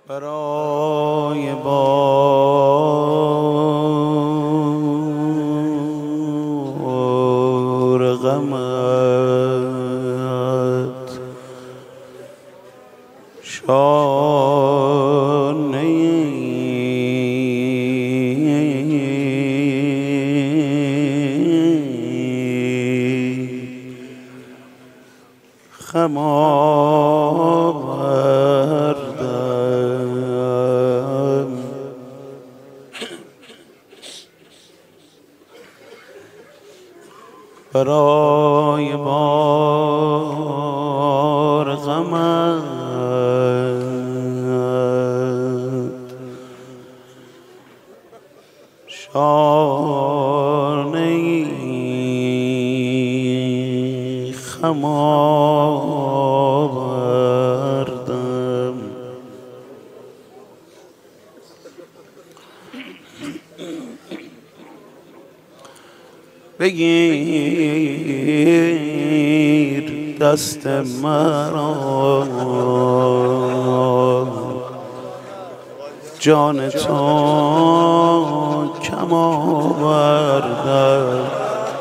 برای بار غمت شانه خم آوردم برای بار غمت شانه خم آوردم بگیر دست مرا جان تو کم آوردم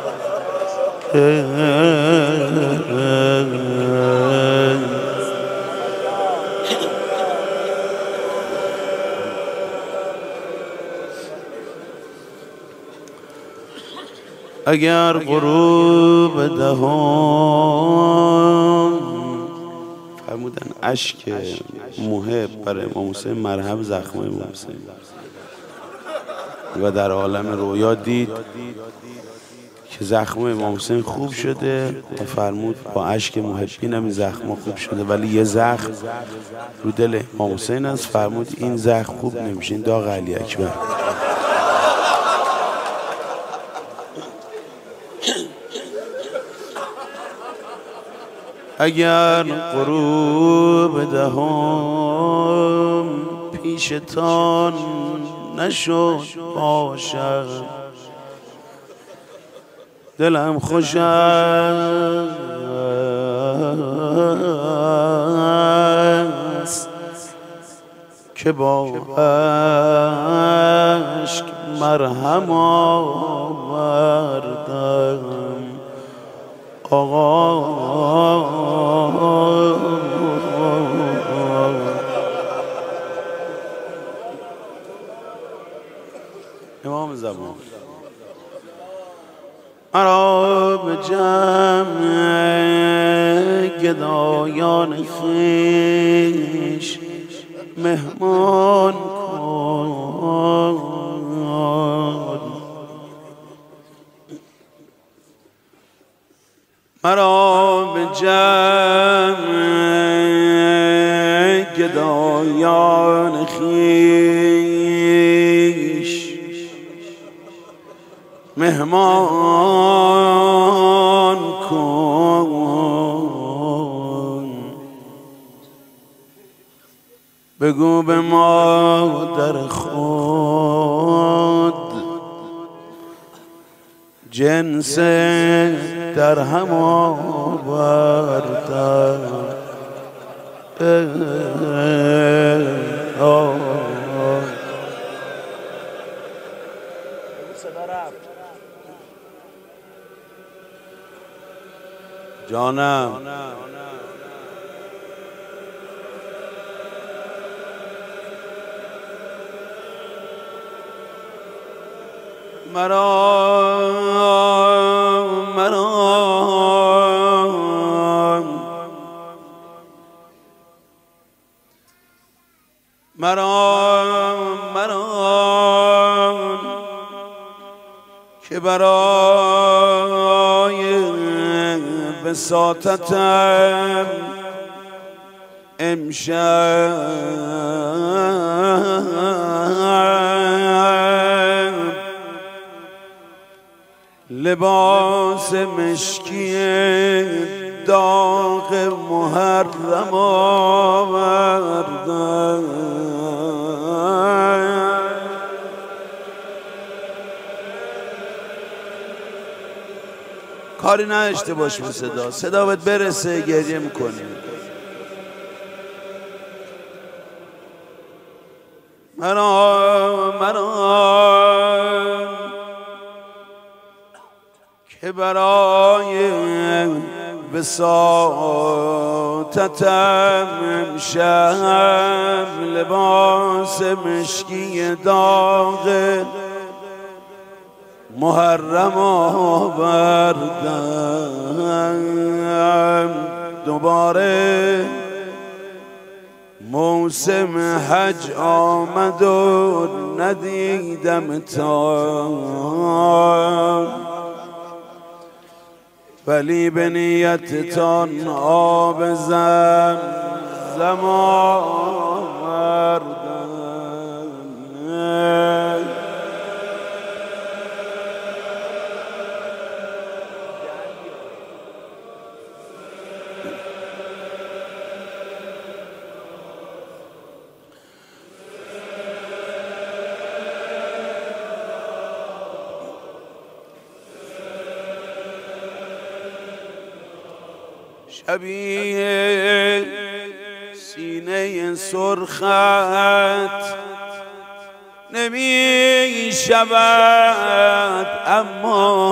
اگر غروب دهم فرمودن اشک محب برای امام حسین مرهم زخم امام حسین و در عالم رویا دید که زخم امام حسین خوب شده و فرمود با اشک محبین هم این زخم خوب شده، ولی یه زخم رو دل امام حسین است. فرمود این زخم خوب نمیشه، این داغ علی اکبر. اگر غروب دهم پیشتان نشد باشد، دلم خوش است که با اشک مرهم آوردم. آقا امام زمان مرا به جمع گدایان خویش مهمان کن، مرا به جمع گدایان خویش مهمان کن. بگو به مادر خود جنس درهم آوردم. جانم مرا که برای وساطتم امشب لباس مشکی داغ محرم آوردم. کاری نداشته باش به صدا بهت برسه گریه میکنی. مرا که برای وساطتم امشب لباس مشکی داغ محرم آوردم. دوباره موسم حج آمد و ندیدم تا، ولی به نیتتان آب زمزم آوردم. شبیه سینه سرخت نمی شود، اما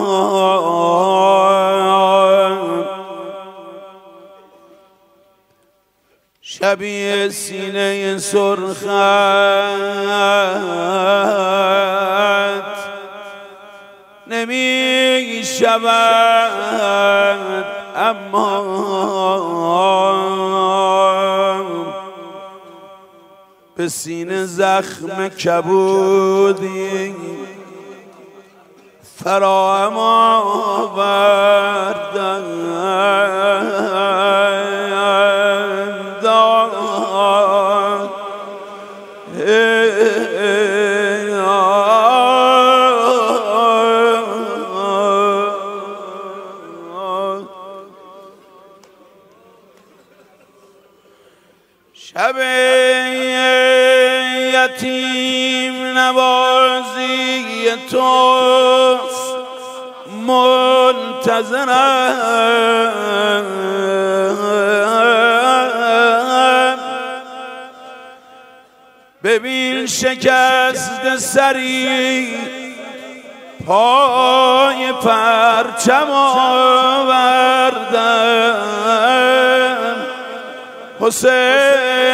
شبیه سینه سرخت نمی شود، اما به سینه زخم کبودی فراهم آوردم. شب یتیم نوازی توست منتظرم. ببین شکست سری پای پرچم آوردم. حسین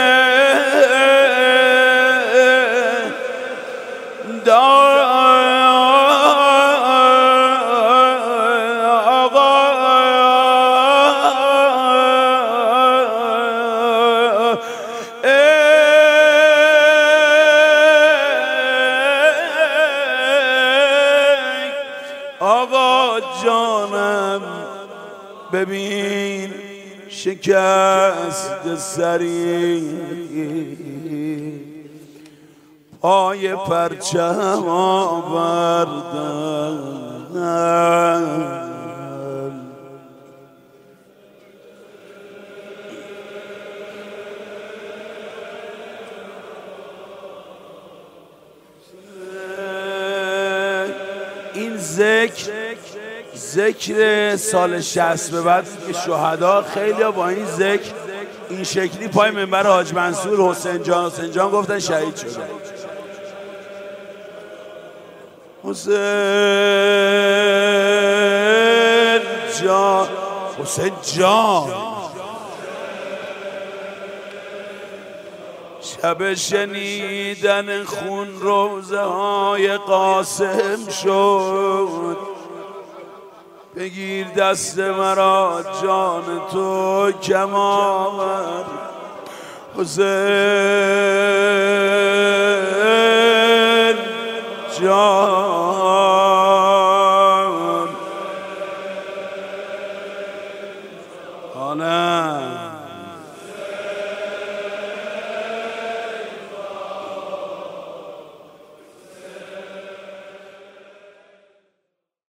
آقا جانم، ببین شکست سری پای پرچم آوردم. این ذکر سال 60 به بعد که شهدا خیلی با این ذکر این شکلی پای منبر حاج منصور حسین جان گفتن شهید شده. حسین جان شب شنیدن خون روزه های قاسم شد. بگیر دست مرا جان تو کم آور. حسین جان